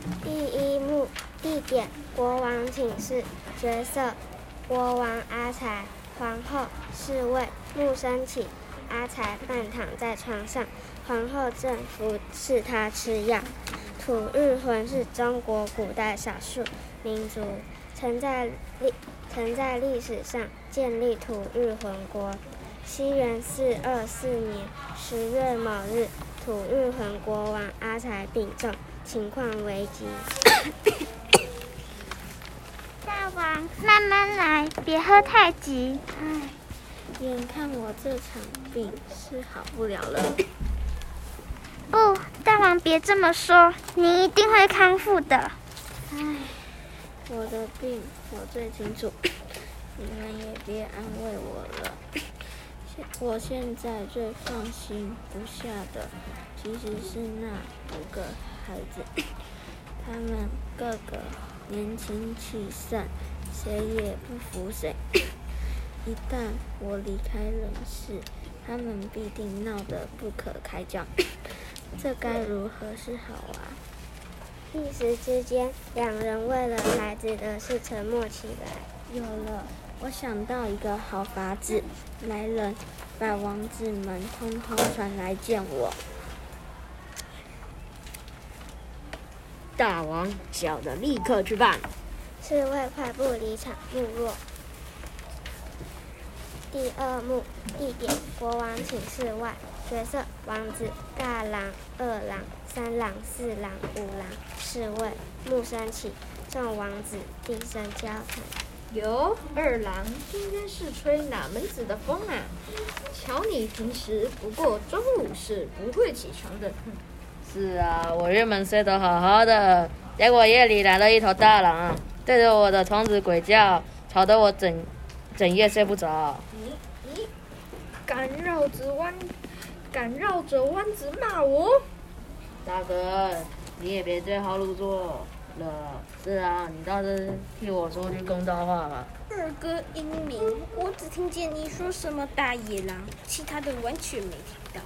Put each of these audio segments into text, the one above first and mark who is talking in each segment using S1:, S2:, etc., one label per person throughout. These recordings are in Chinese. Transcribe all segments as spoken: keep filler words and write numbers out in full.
S1: 第一幕地点：国王寝室。角色：国王阿才，皇后侍卫木生起。阿才半躺在床上，皇后正服侍他吃药。吐日魂是中国古代少数民族，曾在历曾在历史上建立吐日魂国。西元四二四年十月某日，吐日魂国王阿才病重，情况危急。
S2: 大王，慢慢来，别喝太急。
S1: 唉，眼看我这场病是好不了了。
S2: 不，大王别这么说，你一定会康复的。
S1: 唉，我的病我最清楚，你们也别安慰我了。我现在最放心不下的，其实是那五个孩子，他们个个年轻气盛，谁也不服谁。一旦我离开人世，他们必定闹得不可开交，这该如何是好啊？一时之间，两人为了孩子的事沉默起来。有了，我想到一个好法子，来人，把王子们通通传来见我。
S3: 大王，小的立刻去办。
S1: 侍卫快步离场，幕落。第二幕地点：国王寝室外。角色：王子、大郎、二郎、三郎、四郎、五郎。侍卫：木生起。众王子低声交谈。
S4: 哟，二郎，今天是吹哪门子的风啊？瞧你平时不过中午是不会起床的。
S3: 是啊，我原本睡得好好的，结果夜里来了一头大狼，对着我的床子鬼叫，吵得我整整夜睡不着。
S4: 你你敢绕着弯，敢绕着弯子骂我？
S3: 大哥，你也别对号入座了。是啊，你倒是替我说句公道话吧。
S5: 二哥英明，我只听见你说什么大野狼，其他的完全没听到。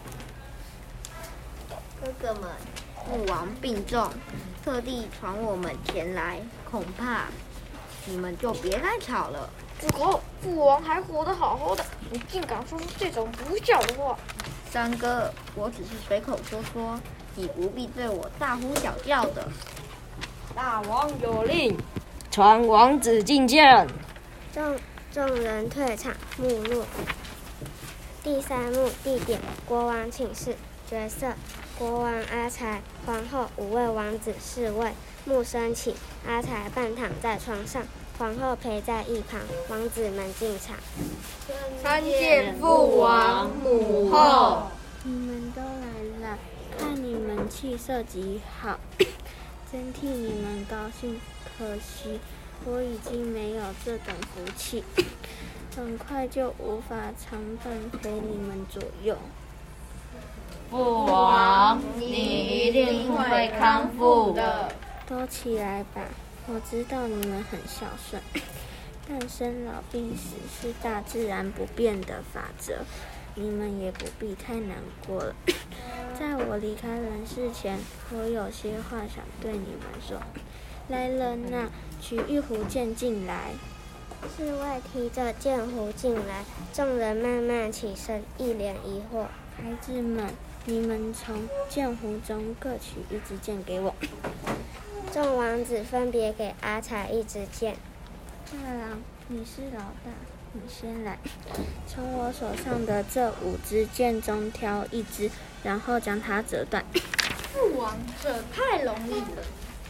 S6: 哥哥们，父王病重，特地传我们前来，恐怕你们就别再吵了。
S4: 住口！父王还活得好好的，你竟敢说出这种不孝的话！
S6: 三哥，我只是随口说说，你不必对我大呼小叫的。
S3: 大王有令，传王子觐见。
S1: 众众人退场，幕落。第三幕地点：国王寝室。角色：国王阿才，皇后五位王子侍卫木生起。阿才半躺在床上，皇后陪在一旁。王子们进场。
S4: 参见父王母后。
S1: 你们都来了，看你们气色极好，真替你们高兴。可惜我已经没有这种福气，很快就无法常伴陪你们左右。
S3: 父王，你一定会康复的。
S1: 都起来吧，我知道你们很孝顺，但生老病死是大自然不变的法则，你们也不必太难过了。在我离开人世前，我有些话想对你们说。来人呐、啊，取一壶剑进来。侍卫提着剑壶进来，众人慢慢起身，一脸疑惑。孩子们，你们从剑壶中各取一支剑给我。众王子分别给阿才一支剑。大郎，你是老大，你先来，从我手上的这五支剑中挑一支，然后将它折断。
S4: 父王，这太容易了。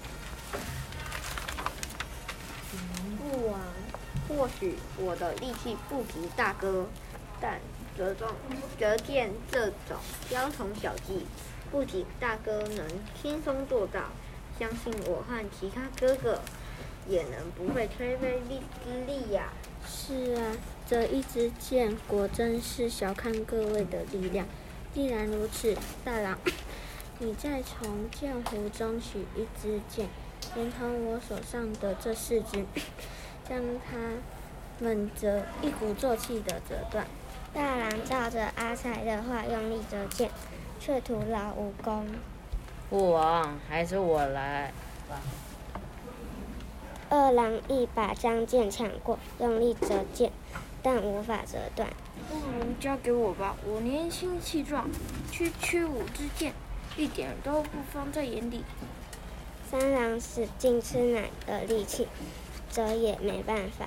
S6: 父王，或许我的力气不及大哥，但折中折剑这种雕虫小技，不仅大哥能轻松做到，相信我和其他哥哥也能不费吹灰之力呀、啊。
S1: 是啊，这一支剑果真是小看各位的力量。既然如此，大郎，你再从剑壶中取一支剑，连同我手上的这四支，将它们折一鼓作气的折断。大郎照着阿才的话用力折剑，却徒劳无功。
S3: 父王，还是我来。
S2: 二郎一把将剑抢过，用力折剑，但无法折断。
S5: 不如交给我吧，我年轻气壮，区区五支箭，一点都不放在眼里。
S2: 三郎使尽吃奶的力气，折也没办法。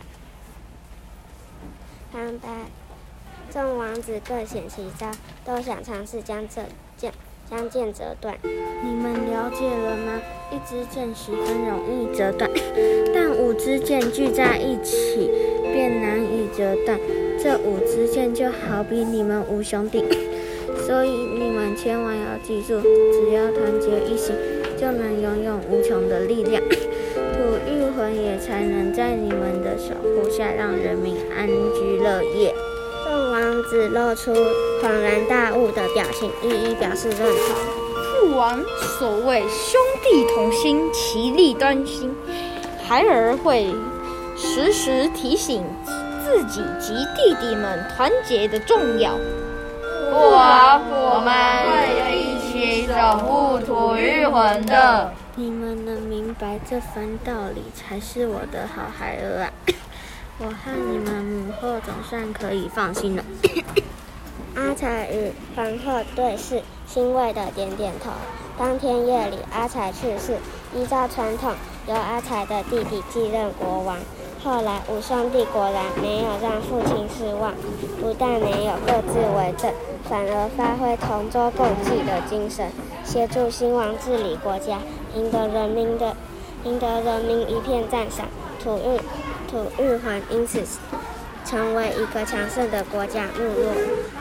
S2: 旁白众王子各显其招，都想尝试将这剑将剑折断。
S1: 你们了解了吗？一支箭十分容易折断，但五支箭聚在一起便难以折断。这五支箭就好比你们五兄弟，所以你们千万要记住，只要团结一心，就能拥有无穷的力量。土御魂也才能在你们的守护下，让人民安居乐业。
S2: 众王子露出恍然大悟的表情，一一表示认同。
S5: 父王所谓兄弟同心，其利断金，孩儿会时时提醒自己及弟弟们团结的重要。
S3: 父王，我们会一起守护土御魂的。
S1: 你们能明白这番道理，才是我的好孩儿啊！我和你们母后总算可以放心了。
S2: 阿才与皇后对视，欣慰地点点头。当天夜里，阿才去世，依照传统，由阿才的弟弟继任国王。后来，五兄弟果然没有让父亲失望，不但没有各自为政，反而发挥同舟共济的精神，协助兴亡治理国家，赢得人民的赢得人民一片赞赏。土御土御魂因此成为一个强盛的国家没落。